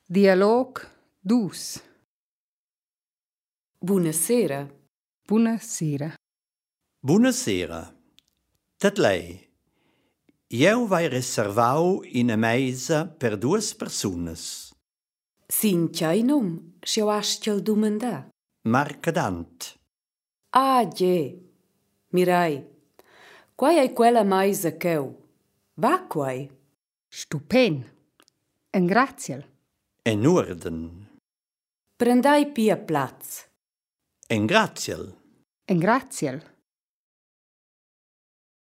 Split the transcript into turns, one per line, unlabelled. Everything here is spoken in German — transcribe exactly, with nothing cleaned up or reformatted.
Dialog dus.
Buonasera.
Buonasera.
Buonasera. Tat lei. Eu vai reservau ina meisa per duas personas.
Sin tgei num, schau astgel dumanda.
Marcadant.
Ah, je. Mirai. Quai ei quella meisa cheu? Va quai?
Stupen. En graziel.
En orden.
Prendai pia plaz.
En gratiel.
En graziel.